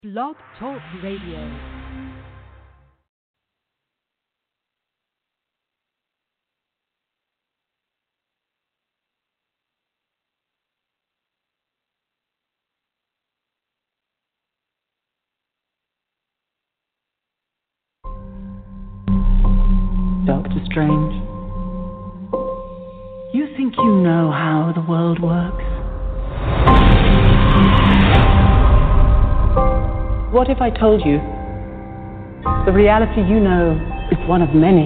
Blog Talk Radio. Doctor Strange, you think you know how the world works? What if I told you the reality you know is one of many?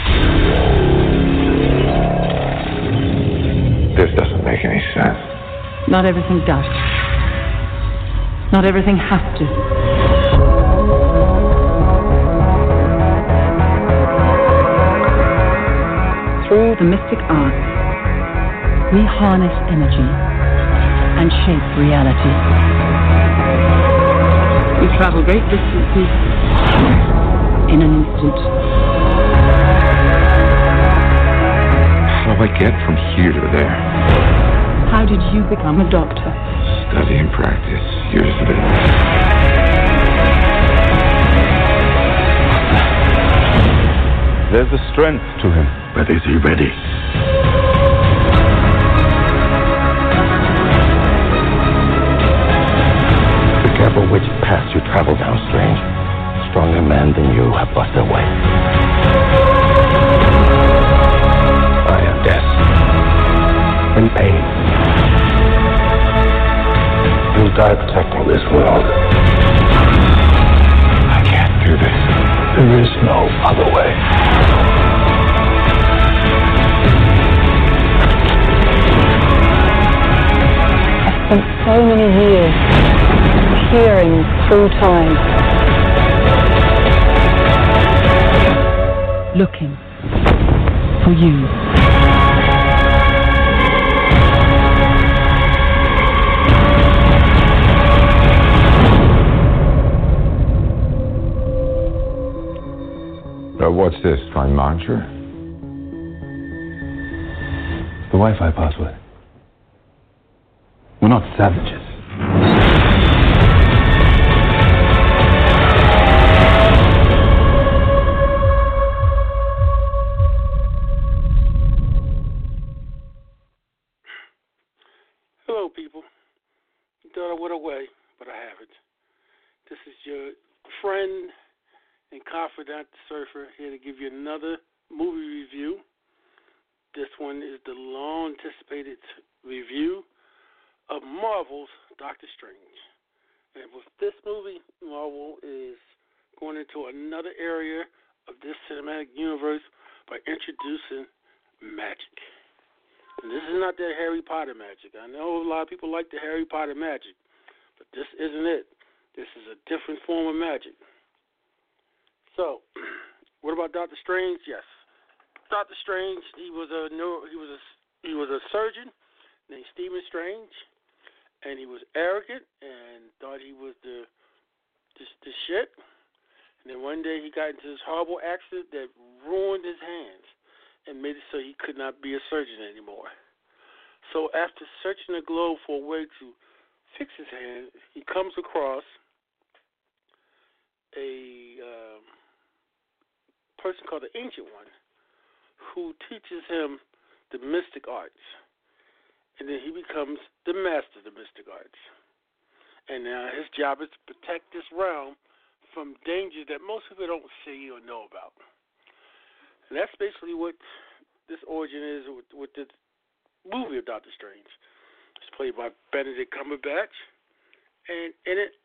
This doesn't make any sense. Not everything does. Not everything has to. Through the mystic arts, we harness energy and shape reality. We travel great distances in an instant. How do I get from here to there? How did you become a doctor? Study and practice, years of it. There's a strength to him. But is he ready? Be careful which path you travel down, Strange. Stronger men than you have lost their way. I am death. In pain. You'll die protecting this world. I can't do this. There is no other way. I spent so many years peering through time, looking for you. What's this, my mantra? The Wi-Fi password. We're not savages. Hello, people. You thought I went away, but I haven't. This is your friend and confidant surfer here to give you another movie review. This one is the long-anticipated review of Marvel's Doctor Strange. And with this movie, Marvel is going into another area of this cinematic universe by introducing magic. And this is not that Harry Potter magic. I know a lot of people like the Harry Potter magic, but this isn't it. This is a different form of magic. So, what about Doctor Strange? Yes, Doctor Strange. He was a surgeon named Stephen Strange, and he was arrogant and thought he was the shit. And then one day he got into this horrible accident that ruined his hands and made it so he could not be a surgeon anymore. So after searching the globe for a way to fix his hand, he comes across a person called the Ancient One who teaches him the mystic arts. And then he becomes the master of the mystic arts. And now his job is to protect this realm from dangers that most people don't see or know about. And that's basically what this origin is with the movie of Doctor Strange. It's played by Benedict Cumberbatch. And in it,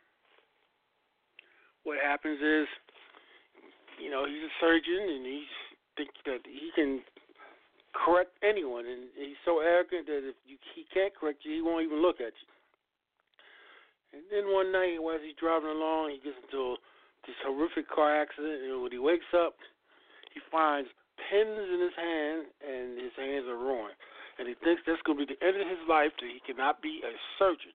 what happens is, he's a surgeon and he thinks that he can correct anyone. And he's so arrogant that if he can't correct you, he won't even look at you. And then one night, while he's driving along, he gets into this horrific car accident. And when he wakes up, he finds pins in his hand, and his hands are ruined. And he thinks that's going to be the end of his life, that he cannot be a surgeon.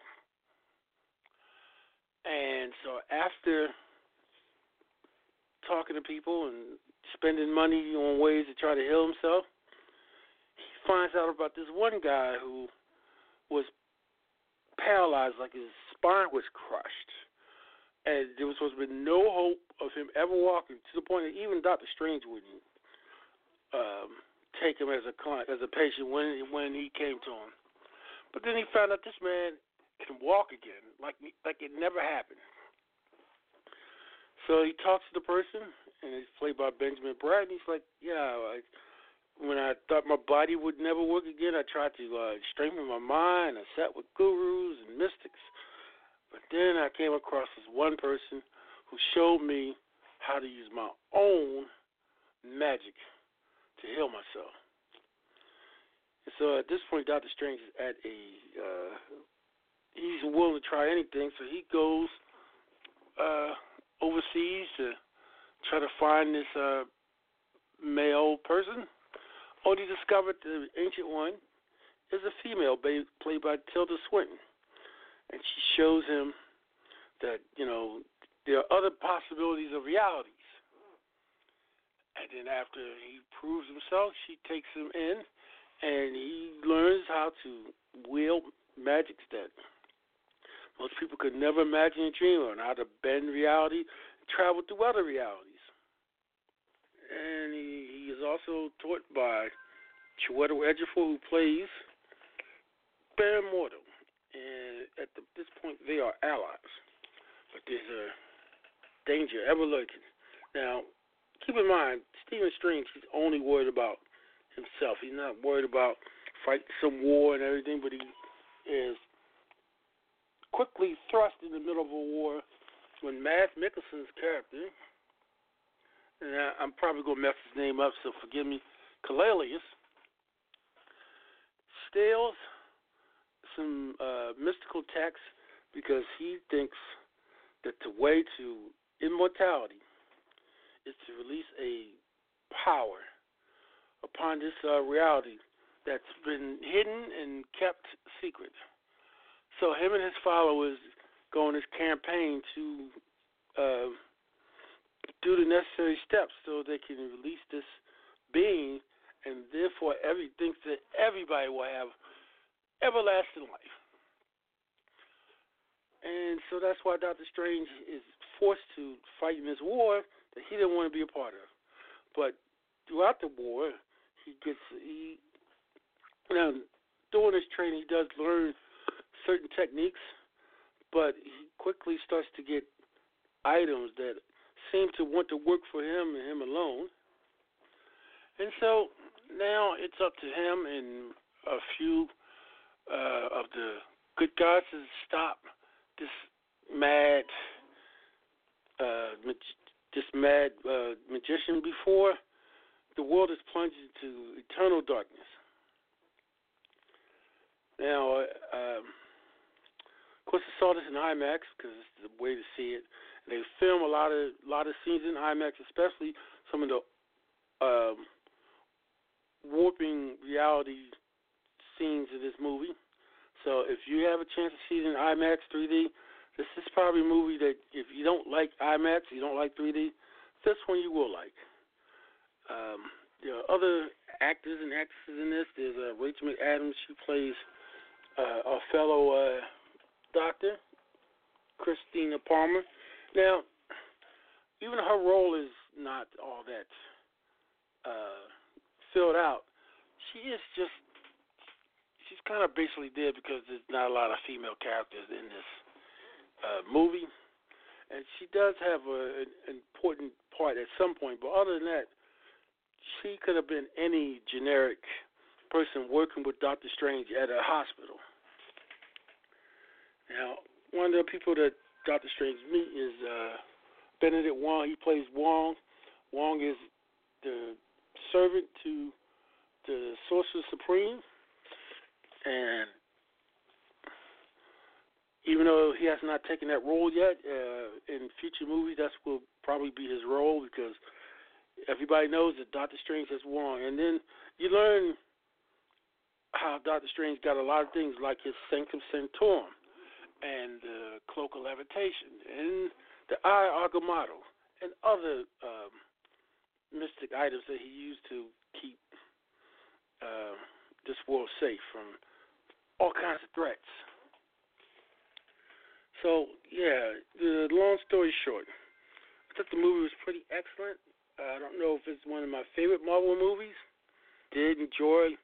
And so after talking to people and spending money on ways to try to heal himself, he finds out about this one guy who was paralyzed, like his spine was crushed. and there was supposed to be no hope of him ever walking, to the point that even Dr. Strange wouldn't take him as a client, as a patient when he came to him. But then he found out this man can walk again, like it never happened. So he talks to the person, and it's played by Benjamin Bratt, and he's like, yeah, when I thought my body would never work again, I tried to strengthen my mind. I sat with gurus and mystics. But then I came across this one person who showed me how to use my own magic to heal myself. And so at this point, Dr. Strange is at he's willing to try anything, so he goes overseas to try to find this male person. Only discovered the Ancient One is a female played by Tilda Swinton. And she shows him that, there are other possibilities of realities. And then after he proves himself, she takes him in, and he learns how to wield magics that most people could never imagine and dream of, and how to bend reality and travel through other realities. And he is also taught by Chiwetel Ejiofor, who plays Baron Mordo. And at this point, they are allies. But there's a danger ever lurking. Now, keep in mind, Stephen Strange, he's only worried about himself. He's not worried about fighting some war and everything, but he is quickly thrust in the middle of a war when Mads Mikkelsen's character, and I'm probably going to mess his name up, so forgive me, Kalelius, steals some mystical text because he thinks that the way to immortality is to release a power upon this reality that's been hidden and kept secret. So him and his followers go on this campaign to do the necessary steps so they can release this being, and therefore thinks that everybody will have everlasting life. And so that's why Dr. Strange is forced to fight in this war that he didn't want to be a part of. But throughout the war, during his training, he does learn certain techniques, but he quickly starts to get items that seem to want to work for him and him alone. And so now it's up to him and a few of the good guys to stop this mad magician before the world is plunged into eternal darkness. Now, of course, I saw this in IMAX because it's the way to see it. They film a lot of scenes in IMAX, especially some of the warping reality scenes of this movie. So if you have a chance to see it in IMAX 3D, this is probably a movie that if you don't like IMAX, you don't like 3D, this one you will like. There are other actors and actresses in this. There's Rachel McAdams. She plays our fellow doctor, Christina Palmer. Now, even her role is not all that filled out. She's kind of basically there because there's not a lot of female characters in this movie. And she does have an important part at some point, but other than that, she could have been any generic person working with Dr. Strange at a hospital. Now, one of the people that Dr. Strange meets is Benedict Wong. He plays Wong. Wong is the servant to the Sorcerer Supreme. And even though he has not taken that role yet, in future movies, that will probably be his role because everybody knows that Doctor Strange has Wong. And then you learn how Doctor Strange got a lot of things like his Sanctum Sanctorum and the Cloak of Levitation and the Eye Agamotto and other mystic items that he used to keep this world safe from all kinds of threats. So, yeah, the long story short, I thought the movie was pretty excellent. I don't know if it's one of my favorite Marvel movies. Did enjoy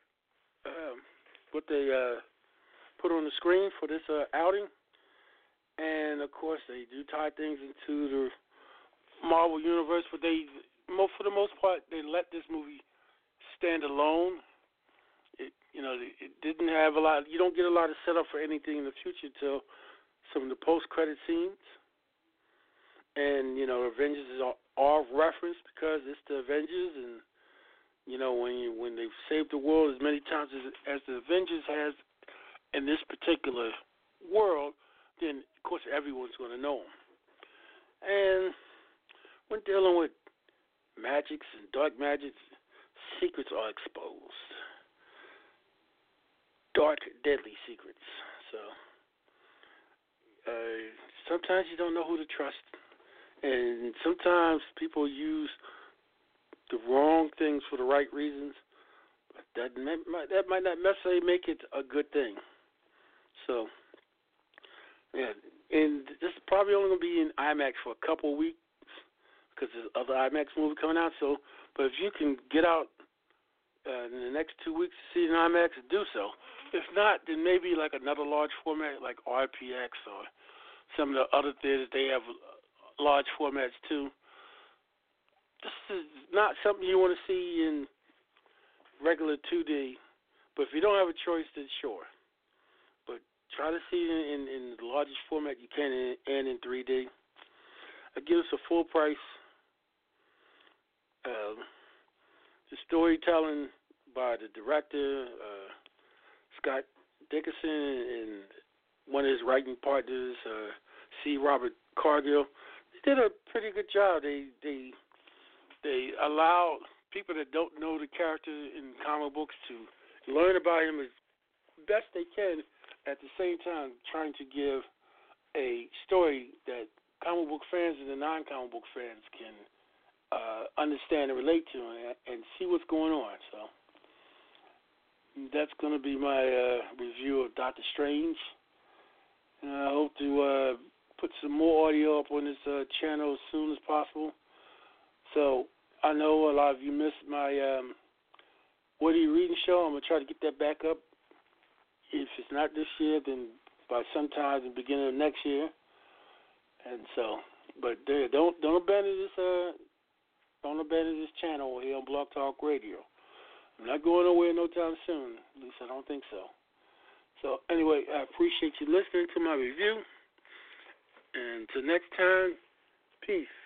what they put on the screen for this outing. And, of course, they do tie things into the Marvel Universe, but for the most part, they let this movie stand alone. It didn't have a lot. You don't get a lot of setup for anything in the future till some of the post-credit scenes. And, Avengers are referenced because it's the Avengers, and, when they've saved the world as many times as the Avengers has in this particular world, then, of course, everyone's going to know them. And when dealing with magics and dark magics, secrets are exposed. Dark, deadly secrets. So, sometimes you don't know who to trust. And sometimes people use the wrong things for the right reasons. But that might not necessarily make it a good thing. So, yeah. And this is probably only going to be in IMAX for a couple of weeks because there's other IMAX movie coming out. So, but if you can get out in the next 2 weeks to see it in IMAX, do so. If not, then maybe like another large format like RPX or some of the other theaters, they have large formats too. This is not something you want to see in regular 2D, but if you don't have a choice, then sure. But try to see it in the largest format you can and in 3D. It gives a full price. The storytelling by the director, Scott Dickerson, and one of his writing partners, C. Robert Cargill, they did a pretty good job. They allow people that don't know the character in comic books to learn about him as best they can, at the same time trying to give a story that comic book fans and the non-comic book fans can understand and relate to and see what's going on. So that's going to be my review of Doctor Strange. And I hope to put some more audio up on this channel as soon as possible. So I know a lot of you missed my What Are You Reading show. I'm going to try to get that back up. If it's not this year, then by sometime in the beginning of next year. And so, but don't abandon this channel here on Blog Talk Radio. I'm not going nowhere no time soon. At least I don't think so. So anyway, I appreciate you listening to my review. And until next time, peace.